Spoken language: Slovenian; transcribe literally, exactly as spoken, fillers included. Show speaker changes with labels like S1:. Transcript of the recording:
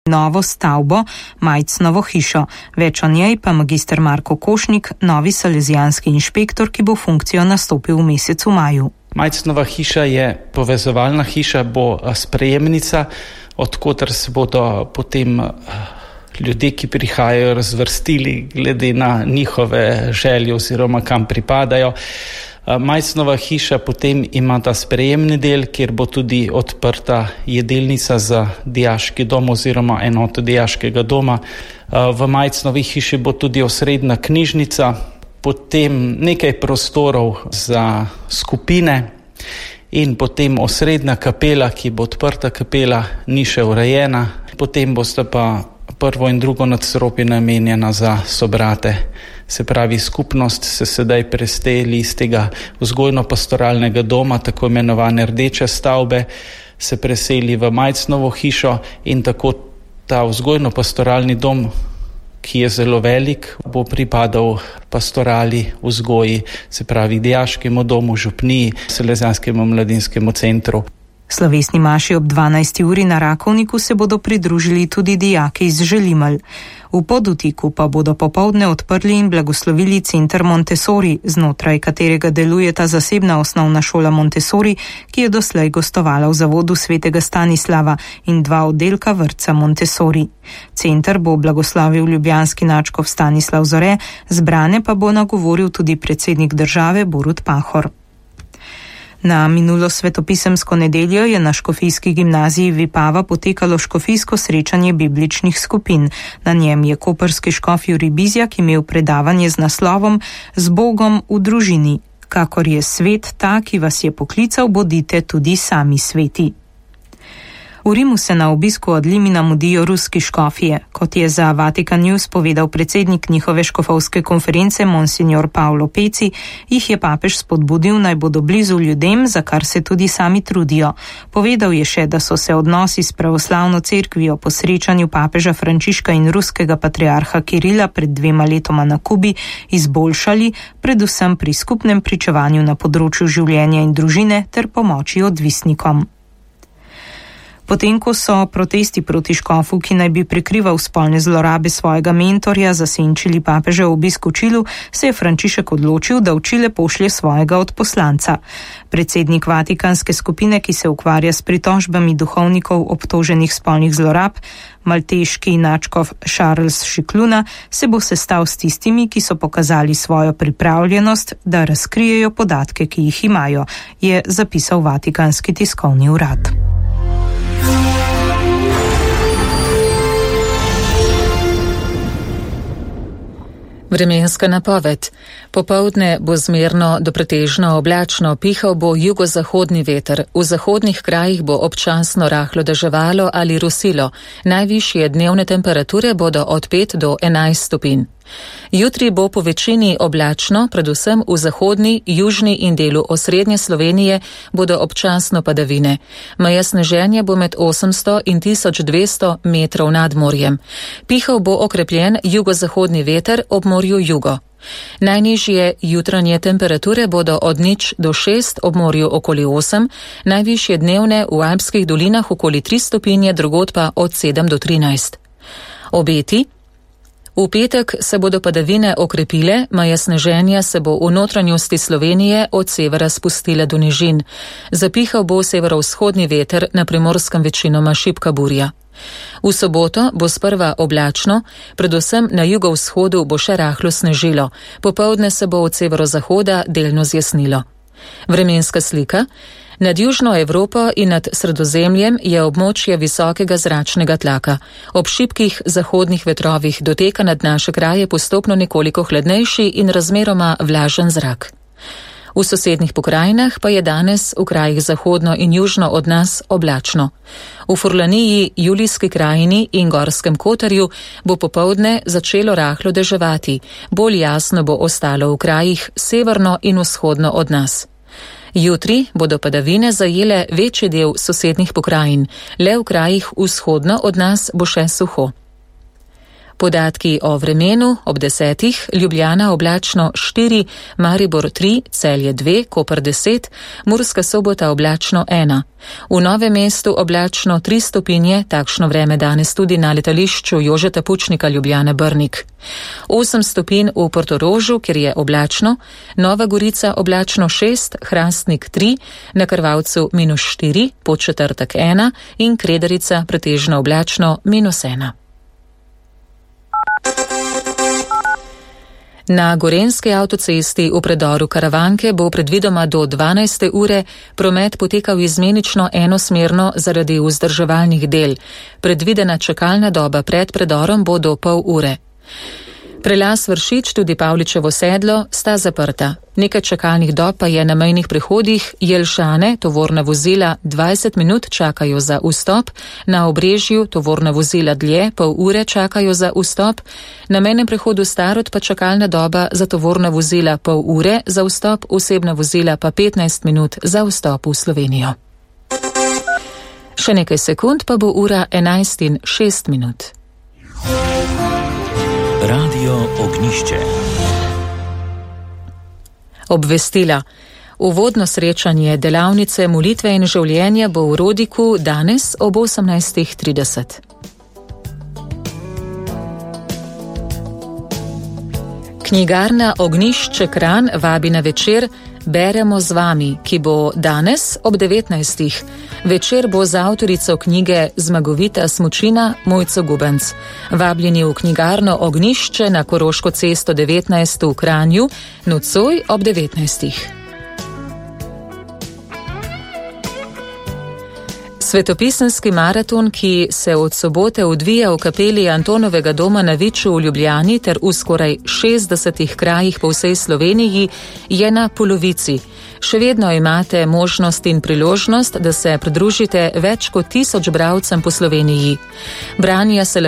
S1: novo stavbo, Majcnovo hišo. Več o njej pa magister Marko Košnik, novi salezijanski inšpektor, ki bo funkcijo nastopil v mesecu maju.
S2: Majcnova hiša je povezovalna hiša, bo sprejemnica, odkoter se bodo potem ljudje, ki prihajajo, razvrstili glede na njihove želje oziroma kam pripadajo. Majcnova hiša potem ima ta sprejemni del, kjer bo tudi odprta jedilnica za dijaški dom oziroma enoto dijaškega doma. V Majcnovi hiši bo tudi osrednja knjižnica, potem nekaj prostorov za skupine in potem osrednja kapela, ki bo odprta kapela, ni še urejena. Potem boste pa prvo in drugo nadstropje namenjena za sobrate. Se pravi, skupnost se sedaj presteli iz tega vzgojno-pastoralnega doma, tako imenovane rdeče stavbe, se preseli v Majcnovo hišo in tako ta vzgojno-pastoralni dom, ki je zelo velik, bo pripadal pastorali, vzgoji, se pravi dijaškemu domu, župniji, Salezijanskemu mladinskemu centru.
S1: Slovesni maši ob dvanajsti uri na Rakovniku se bodo pridružili tudi dijaki iz Želimelj. V Podutiku pa bodo popoldne odprli in blagoslovili center Montessori, znotraj katerega deluje ta zasebna osnovna šola Montessori, ki je doslej gostovala v zavodu svetega Stanislava, in dva oddelka vrtca Montessori. Center bo blagoslavil ljubljanski nadškof Stanislav Zore, zbrane pa bo nagovoril tudi predsednik države Borut Pahor. Na minulo svetopisemsko nedeljo je na škofijski gimnaziji Vipava potekalo škofijsko srečanje bibličnih skupin. Na njem je koprski škof Jurij Bizjak imel predavanje z naslovom Z Bogom v družini. Kakor je svet ta, ki vas je poklical, bodite tudi sami sveti. V Rimu se na obisku od Limina mudijo ruski škofije. Kot je za Vatikan News povedal predsednik njihove škofovske konference Monsignor Paolo Peci, jih je papež spodbudil, naj bodo blizu ljudem, za kar se tudi sami trudijo. Povedal je še, da so se odnosi s pravoslavno cerkvijo po srečanju papeža Frančiška in ruskega patriarha Kirila pred dvema letoma na Kubi izboljšali, predvsem pri skupnem pričevanju na področju življenja in družine ter pomoči odvisnikom. Potem, ko so protesti proti škofu, ki naj bi prikrival spolne zlorabe svojega mentorja, zasenčili papeža v obisk v Čilu, se je Frančišek odločil, da v Čile pošlje svojega odposlanca. Predsednik Vatikanske skupine, ki se ukvarja s pritožbami duhovnikov obtoženih spolnih zlorab, malteški nadškof Charles Šikluna, se bo sestal s tistimi, ki so pokazali svojo pripravljenost, da razkrijejo podatke, ki jih imajo, je zapisal Vatikanski tiskovni urad.
S3: Vremenska napoved. Popoldne bo zmerno do pretežno oblačno, pihal bo jugozahodni veter. V zahodnih krajih bo občasno rahlo deževalo ali rosilo. Najvišje dnevne temperature bodo od pet do enajst stopinj. Jutri bo po večini oblačno, predvsem v zahodni, južni in delu osrednje Slovenije bodo občasno padavine. Meja sneženja bo med osemsto in tisoč dvesto metrov nad morjem. Pihal bo okrepljen jugozahodni veter ob morju jugo. Najnižje jutranje temperature bodo od nič do šest, ob morju okoli osem, najvišje dnevne v Alpskih dolinah okoli tri stopinje, drugod pa od sedem do trinajst. Obeti. V petek se bodo padavine okrepile, meja sneženja se bo v notranjosti Slovenije od severa spustila do nižin. Zapihal bo severovzhodni veter, na Primorskem večinoma šibka burja. V soboto bo sprva oblačno, predvsem na jugovzhodu bo še rahlo snežilo, popoldne se bo od severozahoda delno zjasnilo. Vremenska slika. Nad Južno Evropo in nad Sredozemljem je območje visokega zračnega tlaka. Ob šibkih zahodnih vetrovih doteka nad naše kraje postopno nekoliko hladnejši in razmeroma vlažen zrak. V sosednjih pokrajinah pa je danes v krajih zahodno in južno od nas oblačno. V Furlaniji, Julijski krajini in Gorskem Kotarju bo popoldne začelo rahlo deževati, bolj jasno bo ostalo v krajih severno in vzhodno od nas. Jutri bodo padavine zajele večji del sosednjih pokrajin, le v krajih vzhodno od nas bo še suho. Podatki o vremenu: ob desetih, Ljubljana oblačno štiri, Maribor tri, Celje dve, Koper deset, Murska Sobota oblačno ena. V Novem mestu oblačno tri stopinje, takšno vreme danes tudi na letališču Jožeta Pučnika Ljubljana Brnik. osem stopinj v Portorožu, kjer je oblačno, Nova Gorica oblačno šest, Hrastnik tri, na Krvavcu minus štiri, Podčetrtek ena in Kredarica pretežno oblačno minus ena. Na Gorenjski avtocesti v predoru Karavanke bo predvidoma do dvanajste ure promet potekal izmenično enosmerno zaradi vzdrževalnih del. Predvidena čakalna doba pred predorom bo do pol ure. Prelaz Vršič, tudi Pavličevo sedlo, sta zaprta. Nekaj čakalnih dob pa je na mejnih prehodih. Jelšane, tovorna vozila dvajset minut čakajo za vstop, na Obrežju tovorna vozila dlje, pol ure čakajo za vstop, na mejnem prehodu Starod pa čakalna doba za tovorna vozila pol ure za vstop, osebna vozila pa petnajst minut za vstop v Slovenijo. Še nekaj sekund pa bo ura enajst in šest minut.
S4: Radio Ognjišče.
S3: Obvestila. Uvodno srečanje delavnice molitve in življenja bo v Rodiku danes ob osemnajstih trideset. Knjigarna Ognjišče Kranj vabi na večer Beremo z vami, ki bo danes ob devetnajstih. Večer bo z avtorico knjige Zmagovita smučina Mojco Gubenc. Vabljeni v knjigarno Ognjišče na Koroško cesto devetnajst v Kranju, nocoj ob devetnajstih. Svetopisemski maraton, ki se od sobote odvija v kapeli Antonovega doma na Viču v Ljubljani ter v skoraj šestdesetih krajih po vsej Sloveniji, je na polovici. Še vedno imate možnost in priložnost, da se pridružite več kot tisoč bralcem po Sloveniji. Branja se